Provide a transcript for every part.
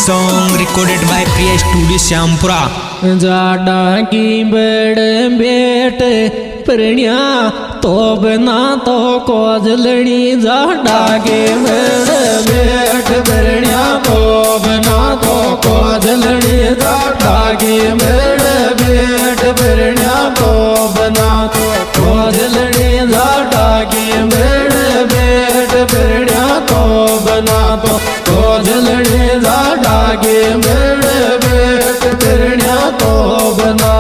song recorded by Priya Studio Syampura। जाडा की बड़ बेट प्रणिया तो बना तो कोजलनी जाडा के बड़ बेट प्रणिया तो बना तो कोजलनी जाडा के बड़ बेट प्रणिया तो बना तो कोजलनी जाडा के बड़ बेट प्रणिया तो बना तो कोजलनी जाडा के बड़ बेट प्रणिया तो बना।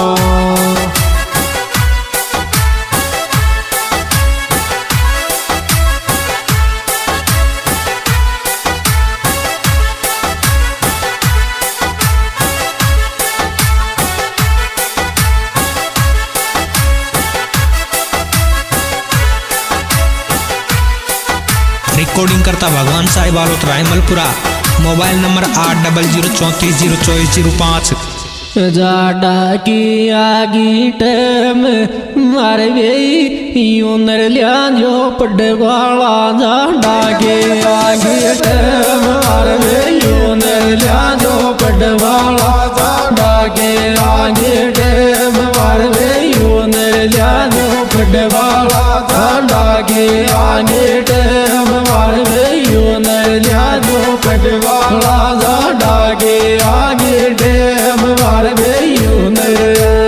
रिकॉर्डिंग करता भगवान साहिब बालोत रायमलपुरा। Mobile number 8034044005। जाडा की आगी टम मारवे यूनर लिया जो पडवाला जाडा के आगी टम मारवे यूनर लिया जो पडवाला जाडा के आगी टम मारवे यूनर लिया जो पडवाला जाडा के आगे टम मारवे यूनर लिया जो पडवाला जाडा के आगे टम मारवे यूनर।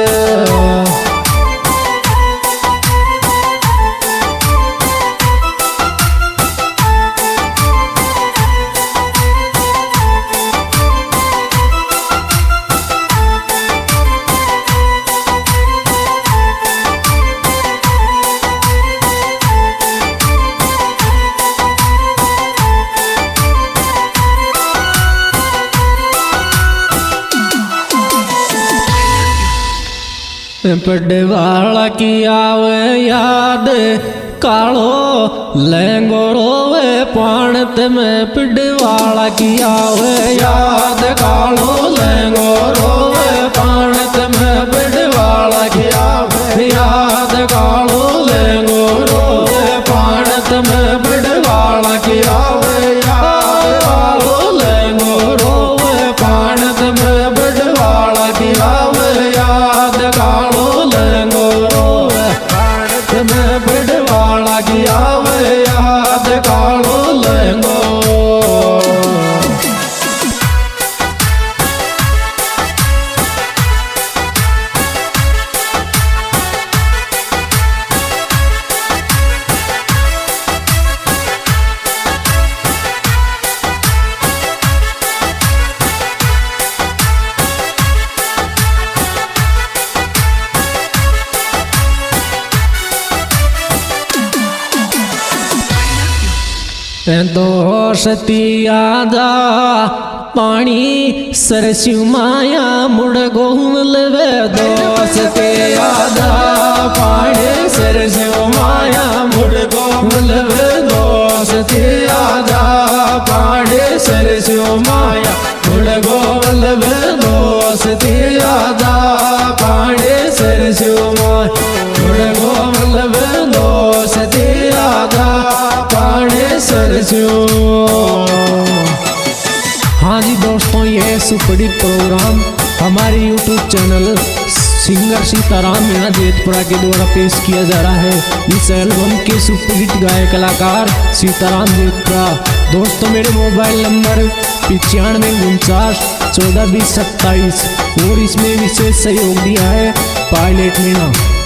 पडवाला की आवे याद कालो लंगोरो वे पाणत में पडवाला की आवे याद कालो लंगोरो वे पाणत में पडवाला की आवे याद कालो लंगोरो वे पाणत में पडवाला की आवे याद कालो लंगोरो वे पाणत में पडवाला की आवे याद कालो लंगोरो पाणत में पडवाला की आवे याद कालो लंगो। दोषती आजा पानी सरस्यू माया मुड़ गोमल वे दोषते आजा पानी सरस्यू माया मुड़ गोमल वे दोषते आजा पानी सरस्यू माया मुड़ गोमल वे दोषते आजा पानी सरस्यू माया मुड़ गोमल वे दोषते आजा सरस्यो। हाँ जी दोस्तों, यह सुपड़ी प्रोग्राम हमारे YouTube channel singer Sitaram Meena Jetpura के द्वारा पेश किया जा रहा है। इस एल्बम के सुपरहिट गायक कलाकार सीताराम जेतपुरा। दोस्तों मेरे मोबाइल नंबर 9549142027 और इसमें विशेष सहयोग दिया है पायलट मीणा।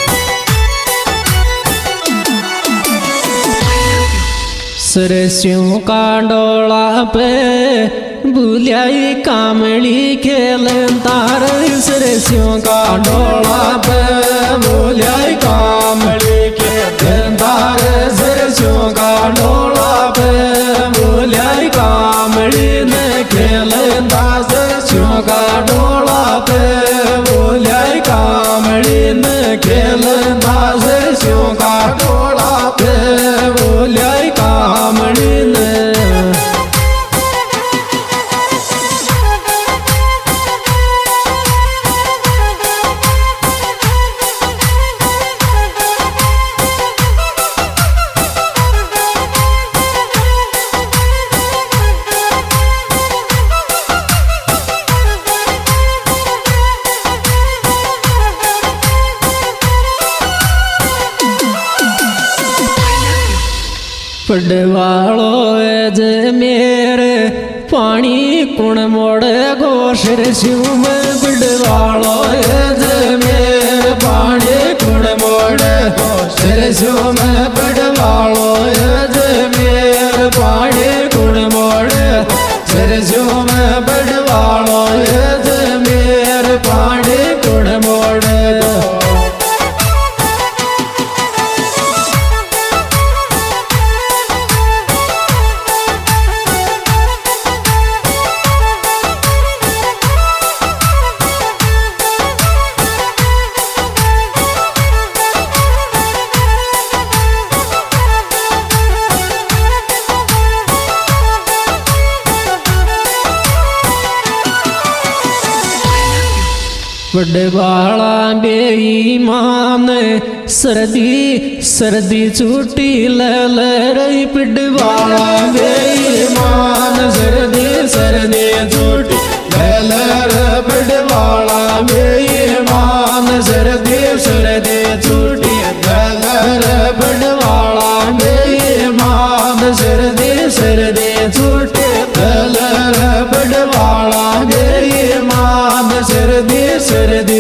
सरस्यों का डोला पे बुलियाई कामड़ी खेल तार सरस्यों का डोला पे बुलियाई कामड़ी खेल तार सरस्यों का डोला पे बुलियाई कामड़ी ने खेल तार सरस्यों का डोला पे बुलियाई कामड़ी ने खेल तार सरस्यों का डोला पे बुलियाई कामड़ी ने। पडवालो जे मेरे पानी कुण मोड़े गोशर शिव में पडवालो जे मेरे पानी कुण मोड़े गोशर शिव में पडवालो जे मेरे पानी कुण मोड़े गोशर शिव में पडवालो जे मेरे पानी कुण मोड़े पडवाला बेईमान सर्दी सर्दी छूटी लल रही पडवाला बेईमान सर्दी सर्दी छूटी लल पडवाला बेईमान सर्दी सर्दी छूटी लल पडवाला बेईमान सर्दी सर्दी छूटी लल पडवाला बेईमान सर्दी सर्दी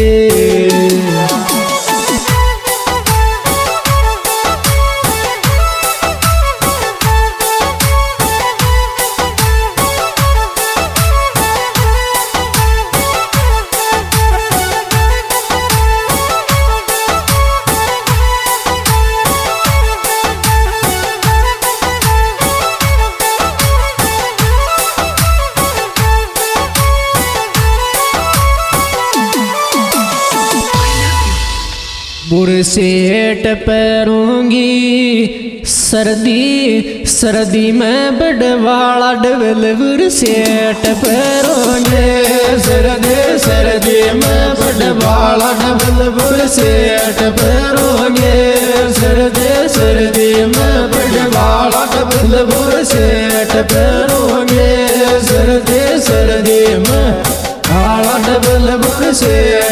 बुरसेट पैरूंगी सर्दी सर्दी में बड़वाला डबल बुरसेट पैरूंगे सर्दी सर्दी में बड़वाला डबल बुरसेट पैरूंगे सर्दी सर्दी में बड़वाला डबल बुरसेट पैरूंगे सर्दी सर्दी में आला डबल बुरसेट